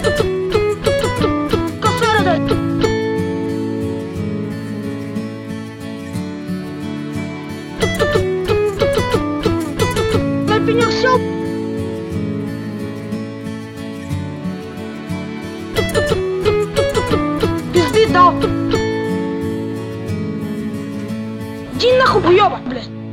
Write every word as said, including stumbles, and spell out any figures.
Косера дай. Пенек сел. Пизды дал. Иди нахуй, уёбок, блядь.